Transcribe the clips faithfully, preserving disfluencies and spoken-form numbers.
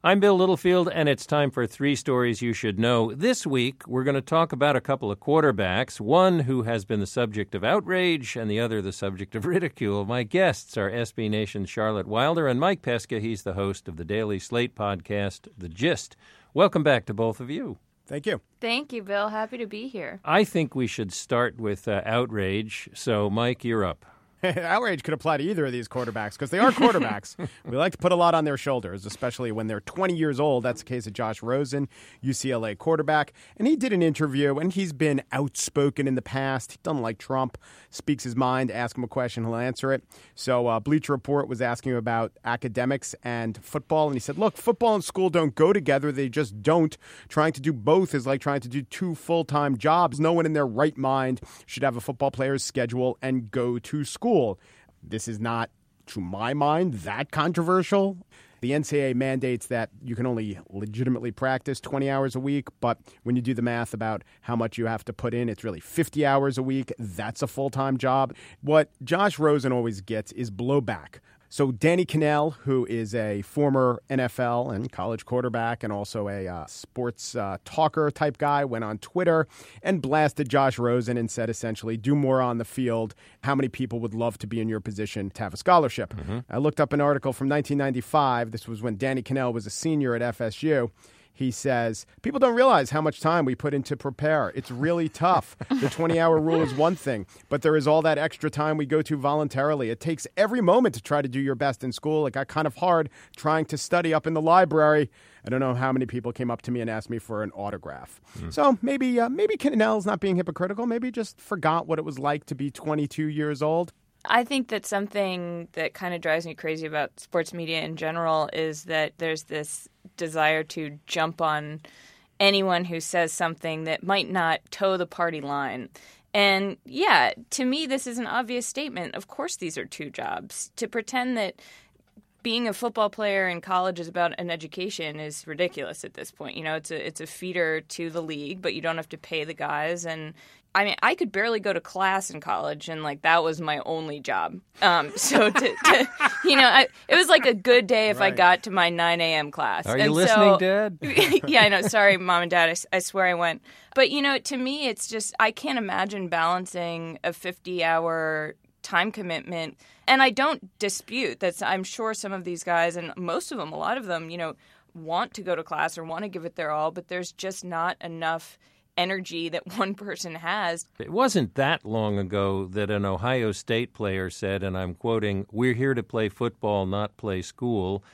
I'm Bill Littlefield, and it's time for Three Stories You Should Know. This week, we're going to talk about a couple of quarterbacks, one who has been the subject of outrage and the other the subject of ridicule. My guests are S B Nation's Charlotte Wilder and Mike Pesca. He's the host of the Daily Slate podcast, The Gist. Welcome back to both of you. Thank you. Thank you, Bill. Happy to be here. I think we should start with uh, outrage. So, Mike, you're up. Outrage could apply to either of these quarterbacks because they are quarterbacks. We like to put a lot on their shoulders, especially when they're twenty years old. That's the case of Josh Rosen, U C L A quarterback. And he did an interview, and he's been outspoken in the past. He doesn't like Trump, speaks his mind, ask him a question, he'll answer it. So uh, Bleacher Report was asking him about academics and football, and he said, look, football and school don't go together. They just don't. Trying to do both is like trying to do two full-time jobs. No one in their right mind should have a football player's schedule and go to school. This is not, to my mind, that controversial. The N C double A mandates that you can only legitimately practice twenty hours a week, but when you do the math about how much you have to put in, it's really fifty hours a week. That's a full-time job. What Josh Rosen always gets is blowback. So Danny Kanell, who is a former N F L and college quarterback and also a uh, sports uh, talker type guy, went on Twitter and blasted Josh Rosen and said essentially, do more on the field. How many people would love to be in your position to have a scholarship? Mm-hmm. I looked up an article from nineteen ninety-five. This was when Danny Kanell was a senior at F S U. He says, people don't realize how much time we put in to prepare. It's really tough. The twenty-hour rule is one thing, but there is all that extra time we go to voluntarily. It takes every moment to try to do your best in school. It got kind of hard trying to study up in the library. I don't know how many people came up to me and asked me for an autograph. Mm. So maybe uh, maybe Kanell's not being hypocritical. Maybe just forgot what it was like to be twenty-two years old. I think that something that kind of drives me crazy about sports media in general is that there's this desire to jump on anyone who says something that might not toe the party line. And yeah, to me, this is an obvious statement. Of course, these are two jobs. To pretend that being a football player in college is about an education is ridiculous at this point. You know, it's a it's a feeder to the league, but you don't have to pay the guys. And I mean, I could barely go to class in college, and like that was my only job. Um, so to, to you know, I, it was like a good day if right. I got to my nine a.m. class. Are you and listening, so, Dad? Yeah, I know. Sorry, Mom and Dad. I, I swear I went. But you know, to me, it's just I can't imagine balancing a fifty-hour time commitment. And I don't dispute that. I'm sure some of these guys, and most of them, a lot of them, you know, want to go to class or want to give it their all, but there's just not enough energy that one person has. It wasn't that long ago that an Ohio State player said, and I'm quoting, "We're here to play football, not play school."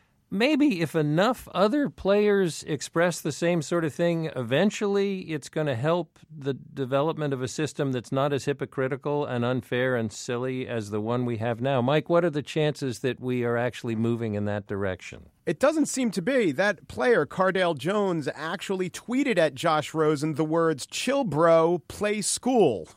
Maybe if enough other players express the same sort of thing, eventually it's going to help the development of a system that's not as hypocritical and unfair and silly as the one we have now. Mike, what are the chances that we are actually moving in that direction? It doesn't seem to be. That player, Cardale Jones, actually tweeted at Josh Rosen the words, "Chill, bro, play school."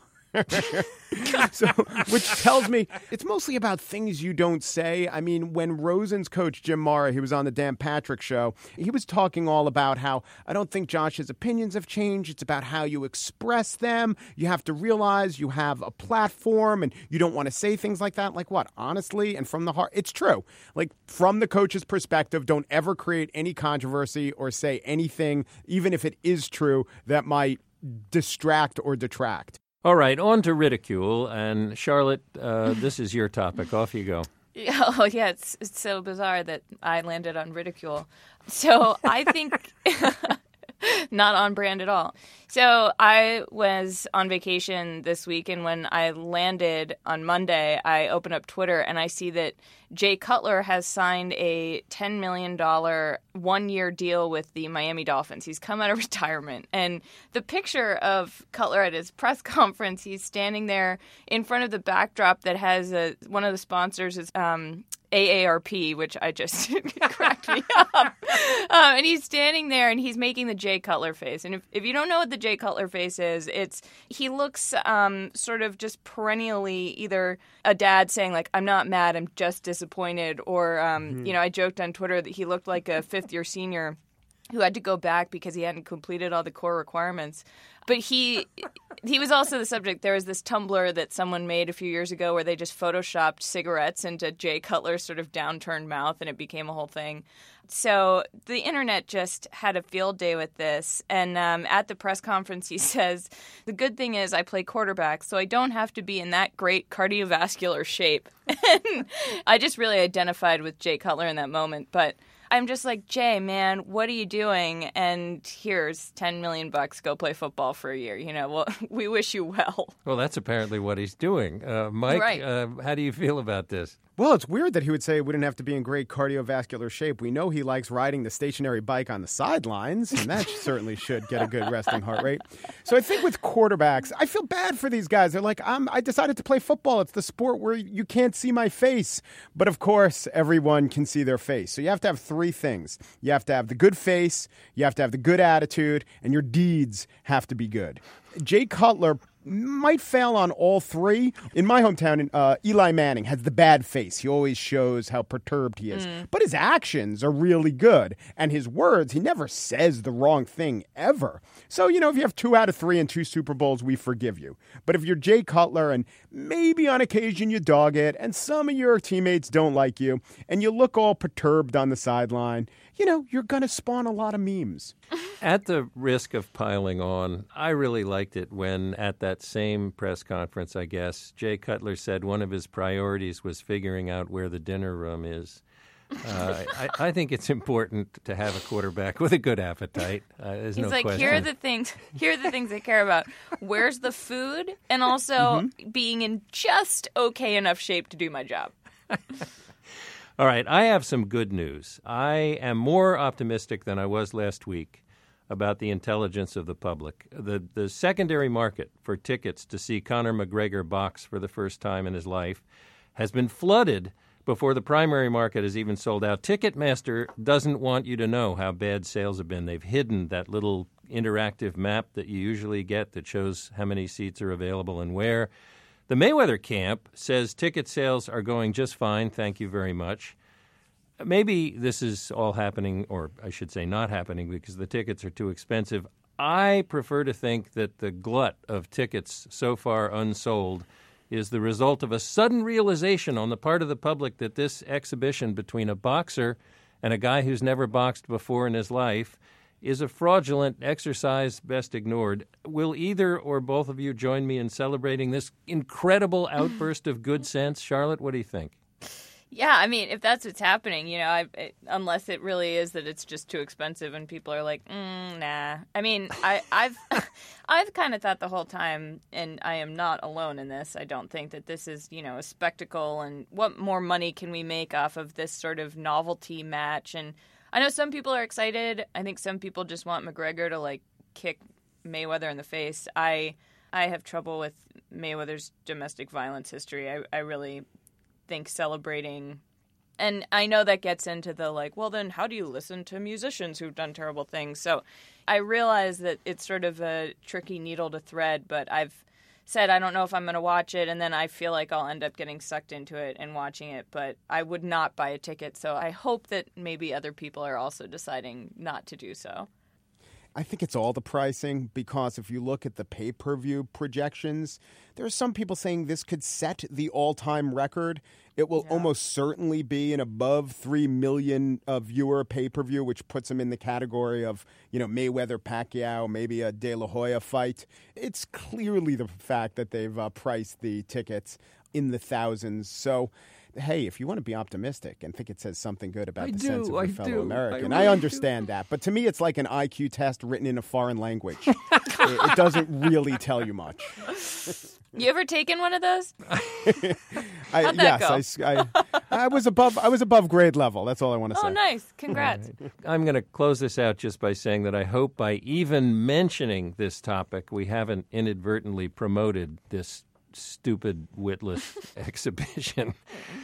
So, which tells me it's mostly about things you don't say. I mean, when Rosen's coach, Jim Mara, he was on the Dan Patrick Show, he was talking all about how I don't think Josh's opinions have changed. It's about how you express them. You have to realize you have a platform and you don't want to say things like that. Like what? Honestly and from the heart. It's true. Like from the coach's perspective, don't ever create any controversy or say anything, even if it is true, that might distract or detract. All right, on to ridicule. And Charlotte, uh, this is your topic. Off you go. Oh, yeah, it's, it's so bizarre that I landed on ridicule. So I think not on brand at all. So I was on vacation this week, and when I landed on Monday, I opened up Twitter, and I see that Jay Cutler has signed a ten million dollars one-year deal with the Miami Dolphins. He's come out of retirement. And the picture of Cutler at his press conference, he's standing there in front of the backdrop that has a, one of the sponsors is um, A A R P, which I just cracked me up. Um, and he's standing there, and he's making the Jay Cutler face. And if, if you don't know what the Jay Cutler face is, it's he looks um, sort of just perennially either a dad saying, like, I'm not mad, I'm just disappointed, or, um, mm-hmm. you know, I joked on Twitter that he looked like a fifth-year senior who had to go back because he hadn't completed all the core requirements. But he he was also the subject. There was this Tumblr that someone made a few years ago where they just photoshopped cigarettes into Jay Cutler's sort of downturned mouth, and it became a whole thing. So the internet just had a field day with this. And um, at the press conference, he says, the good thing is I play quarterback, so I don't have to be in that great cardiovascular shape. And I just really identified with Jay Cutler in that moment. But I'm just like, Jay, man, what are you doing? And here's ten million bucks. Go play football for a year. You know, well, we wish you well. Well, that's apparently what he's doing. Uh, Mike, right. uh, how do you feel about this? Well, it's weird that he would say he wouldn't have to be in great cardiovascular shape. We know he likes riding the stationary bike on the sidelines, and that certainly should get a good resting heart rate. So I think with quarterbacks, I feel bad for these guys. They're like, I'm, I decided to play football. It's the sport where you can't see my face. But of course, everyone can see their face. So you have to have three things. You have to have the good face, you have to have the good attitude, and your deeds have to be good. Jay Cutler might fail on all three. In my hometown, uh, Eli Manning has the bad face. He always shows how perturbed he is. Mm. But his actions are really good. And his words, he never says the wrong thing ever. So, you know, if you have two out of three and two Super Bowls, we forgive you. But if you're Jay Cutler and maybe on occasion you dog it and some of your teammates don't like you and you look all perturbed on the sideline, you know, you're going to spawn a lot of memes. At the risk of piling on, I really liked it when at that same press conference, I guess, Jay Cutler said one of his priorities was figuring out where the dinner room is. Uh, I, I think it's important to have a quarterback with a good appetite. Uh, there's He's no like, question. here are the things. Here are the things I care about. Where's the food, and also mm-hmm. being in just okay enough shape to do my job. All right, I have some good news. I am more optimistic than I was last week about the intelligence of the public. The the secondary market for tickets to see Conor McGregor box for the first time in his life has been flooded before the primary market is even sold out. Ticketmaster doesn't want you to know how bad sales have been. They've hidden that little interactive map that you usually get that shows how many seats are available and where. The Mayweather camp says ticket sales are going just fine, thank you very much. Maybe this is all happening, or I should say not happening, because the tickets are too expensive. I prefer to think that the glut of tickets so far unsold is the result of a sudden realization on the part of the public that this exhibition between a boxer and a guy who's never boxed before in his life is a fraudulent exercise best ignored. Will either or both of you join me in celebrating this incredible outburst of good sense? Charlotte, what do you think? Yeah, I mean, if that's what's happening, you know, I, it, unless it really is that it's just too expensive and people are like, mm, nah. I mean, I, I've I've kind of thought the whole time, and I am not alone in this, I don't think that this is, you know, a spectacle, and what more money can we make off of this sort of novelty match? And I know some people are excited. I think some people just want McGregor to, like, kick Mayweather in the face. I I have trouble with Mayweather's domestic violence history. I, I really think celebrating, and I know that gets into the like, well, then how do you listen to musicians who've done terrible things? So I realize that it's sort of a tricky needle to thread, but I've said I don't know if I'm going to watch it, and then I feel like I'll end up getting sucked into it and watching it, but I would not buy a ticket, so I hope that maybe other people are also deciding not to do so. I think it's all the pricing, because if you look at the pay-per-view projections, there are some people saying this could set the all-time record. It will yeah. almost certainly be an above three million uh, viewer pay-per-view, which puts him in the category of, you know, Mayweather, Pacquiao, maybe a De La Hoya fight. It's clearly the fact that they've uh, priced the tickets in the thousands. So, hey, if you want to be optimistic and think it says something good about I the do, sense of your I fellow do. American, I, I really understand do. that. But to me, it's like an I Q test written in a foreign language. it, it doesn't really tell you much. You ever taken one of those? I, How'd that yes, go? I, I, I was above. I was above grade level. That's all I want to Oh, say. nice! Congrats. Right. I'm going to close this out just by saying that I hope by even mentioning this topic, we haven't inadvertently promoted this stupid, witless exhibition.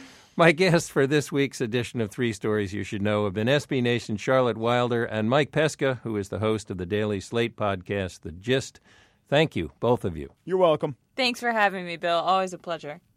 My guests for this week's edition of Three Stories You Should Know have been S B Nation's Charlotte Wilder and Mike Pesca, who is the host of the Daily Slate podcast, The Gist. Thank you, both of you. You're welcome. Thanks for having me, Bill. Always a pleasure.